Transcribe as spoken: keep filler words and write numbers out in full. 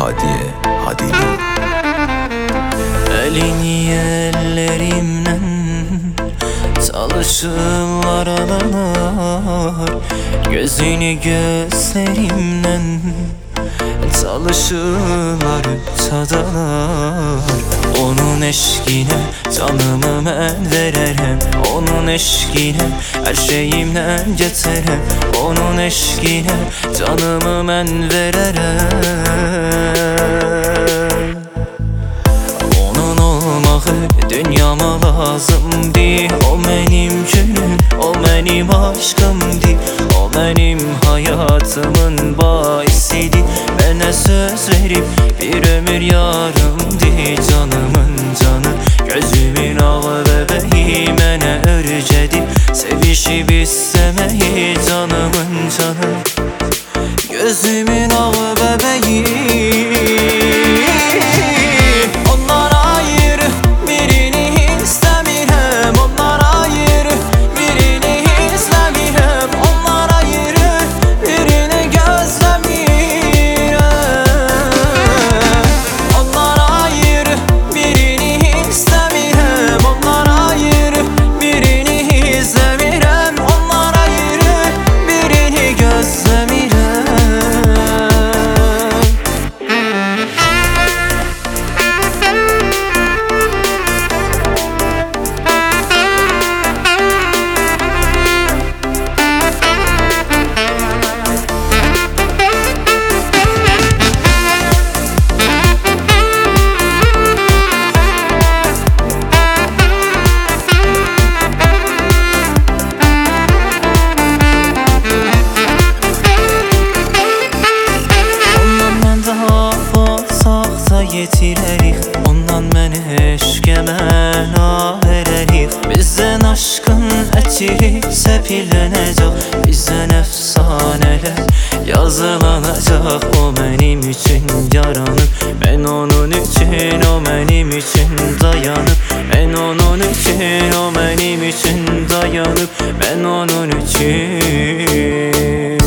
Hadiye Hadili. Elini ellerimden çalışırlar alalar, gözünü gözlerimden çalışırlar çadalar. Onun eşkine canımı ben vererem, onun eşkine her şeyimden geçerem, onun eşkine canımı ben vererem. Onun olmağı dünyama lazımdı, o benim gülüm, o benim aşkımdı, o benim hayatımın bahisiydi. Bana söz verip bir ömür yarımdı, canımın canı, gözümün ağı bebeği mene örcedi. Sevişip istemeyi canımın canı, gözümün ağı bebeği. Yetirerik, ondan məni eşqə məna verərik. Bizdən aşkın ətiri səpilənəcək, bizdən əfsanələr yazılanacaq. O mənim üçün yaranıb, mən onun üçün, o mənim üçün dayanıb. Mən onun üçün, o mənim üçün dayanıb. Mən onun üçün